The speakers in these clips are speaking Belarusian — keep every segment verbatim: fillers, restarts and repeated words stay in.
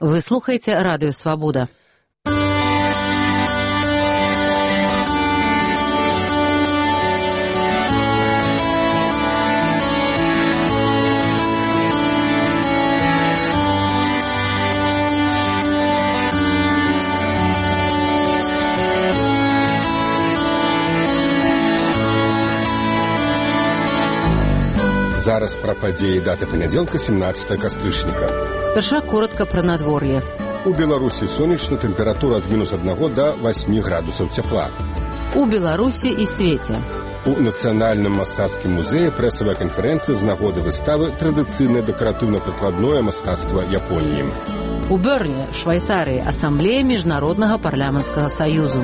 Вы слухаеце радыё «Свабода». Зараз пра падзеі даты панядзелка семнадцатага кастрычніка. Спярша коротка пра надвор'е. У Беларусі сонечна, тэмпература ад мінус аднаго да васьмі градусаў цяпла. У Беларусі і свеце. У Нацыянальным мастацкім музеі прэсавая канферэнцыя з нагоды выставы «Традыцыйнае дэкаратыўна-прыкладное мастацтва Японіі». У Бёрне, Швайцарыі, асамблея Міжнароднага парламенцкага саюзу.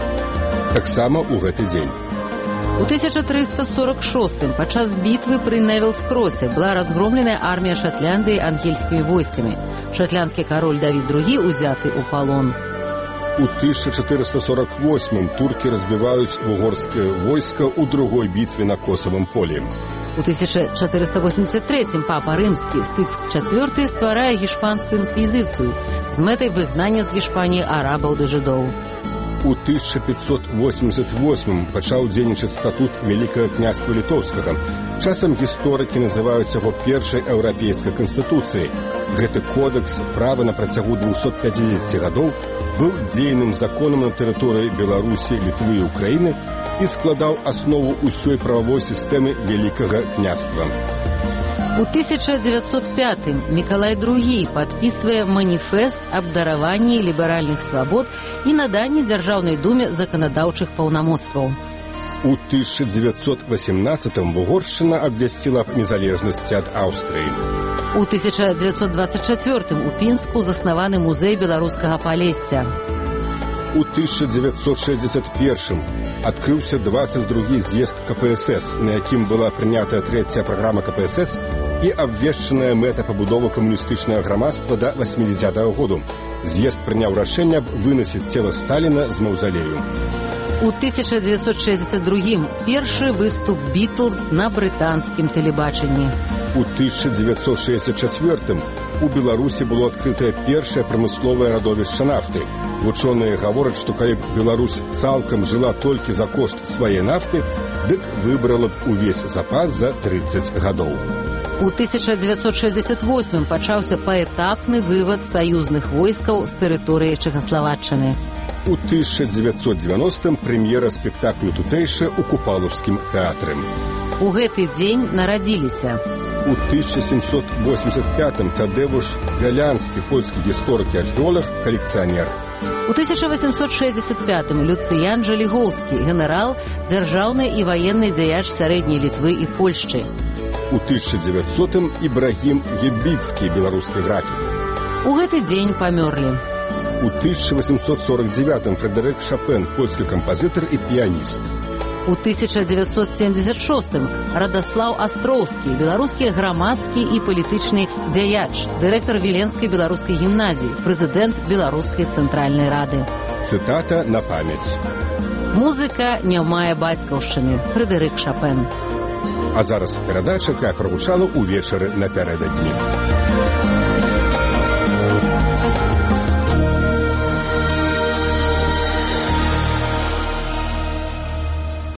Таксама ў гэты дзень. У тысяча трыста сорок шостым падчас бітвы пры Невілс-Кросе была разгромленая армія Шатландыі ангельскімі войскамі. Шатландскі кароль Давід другі узяты ў палон. У тысяча чатырыста сорок восьмым туркі разбіваюць вугорскае войска ў другой бітве на Косавым полі. У тысяча чатырыста восемьдесят третьем папа рымскі Сыкс чацвёрты стварае гішпанскую інквізіцыю з мэтай выгнання з Гішпаніі арабаў да жыдоў. У тысяча пятьсот восемьдесят восьмым пачаў дзейнічаць статут Вялікага княства Літоўскага. Часам гісторыкі называюць яго першай еўрапейскай канстытуцыяй. Гэты кодэкс права на працягу двухсот пятидесяти гадоў быў дзейным законам на тэрыторыі Беларусі, Літвы і Украіны і складаў аснову ўсёй прававой сістэмы Вялікага княства. У тысяча дзевяцьсот пятым Мікалай другі падпісвае маніфест аб дараванні ліберальных свабод і наданні Дзяржаўнай думе заканадаўчых паўнамоцтваў. У тысяча дзевяцьсот восемнадцатым Вугоршчына абвясціла аб незалежнасці ад Аўстрыі. У тысяча дзевяцьсот двадцать четвёртым у Пінску заснаваны музей беларускага Палесся. У тысяча дзевяцьсот шэсцьдзесят першым адкрыўся дваццаць другі з'езд ка пэ эс эс, на якім была прынятая трэцяя праграма ка пэ эс эс і абвешчаная мэта пабудовы камуністычнага грамадства да восьмідзесятага году. З'езд прыняў рашэнне аб вынасіць цела Сталіна з маўзалею. У тысяча дзевяцьсот шэсцьдзесят другім першы выступ Бітлз на брытанскім тэлебачанні. У тысяча дзевяцьсот шэсцьдзесят чацвёртым у Беларусі было адкрытае першае прамысловае радовішча нафты. Вучоныя гавораць, што калі б Беларусь цалкам жыла толькі за кошт свае нафты, дык выбрала б увесь запас за трыццаць гадоў. У тысяча дзевяцьсот шэсцьдесят восьмым пачаўся паэтапны вывад саюзных войскаў з тэрыторыі Чэхаславаччыны. У тысяча дзевяцьсот дзевяностым прэм'ера спектаклю тутэйша ў Купалаўскім тэатры. У гэты дзень нарадзіліся. У тысяча сямсот восемьдесят пятым Тадеуш Галянскі, польскі гісторык і археолог, калекцыянер. У тысяча восемьсот шэсцьдесят пятым Люцыян Жалігоўскі, генерал, дзяржаўны і ваенны дзеяч сярэдняй Літвы і Польшчы. У тысяча дзевяцьсотым Ібрагім Гебіцкі, беларускі графік. У гэты дзень памёрлі. У тысяча восемьсот сорок девятым Фрэдэрык Шапен, польскі кампазітар і піяніст. У тысяча дзевяцьсот семьдесят шостым Радаслаў Астроўскі, беларускі грамадскі і палітычны дзяяч, дырэктар Віленскай беларускай гімназіі, прэзідэнт Беларускай цэнтральнай рады. Цытата на памяць. Музыка не мае бацькаўшчыны. Фрэдэрык Шапен. А зараз перадача, якая прагучала ўвечары напярэдадні.